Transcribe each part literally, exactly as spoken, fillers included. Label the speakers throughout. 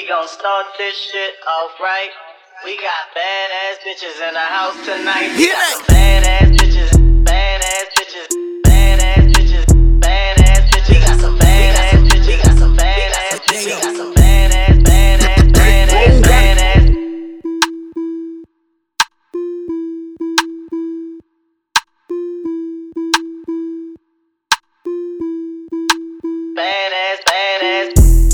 Speaker 1: gon' start this shit off right. We got badass bitches in the house tonight. We got some badass bitches, badass bitches, badass bitches, badass bitches. We got some badass bitches, we got some badass bitches, we got some badass, badass, badass, badass. Badass, badass.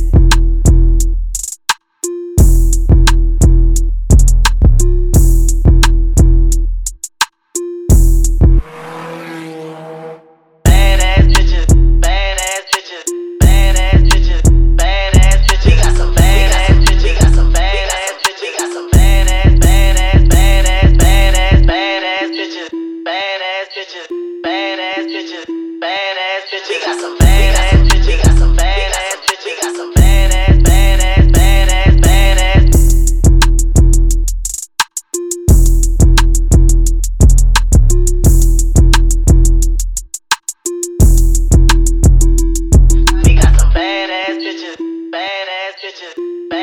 Speaker 1: We got some badass bitches, we got some badass bitches, we got some badass, badass, badass, badass. We got some badass bitches, badass bitches.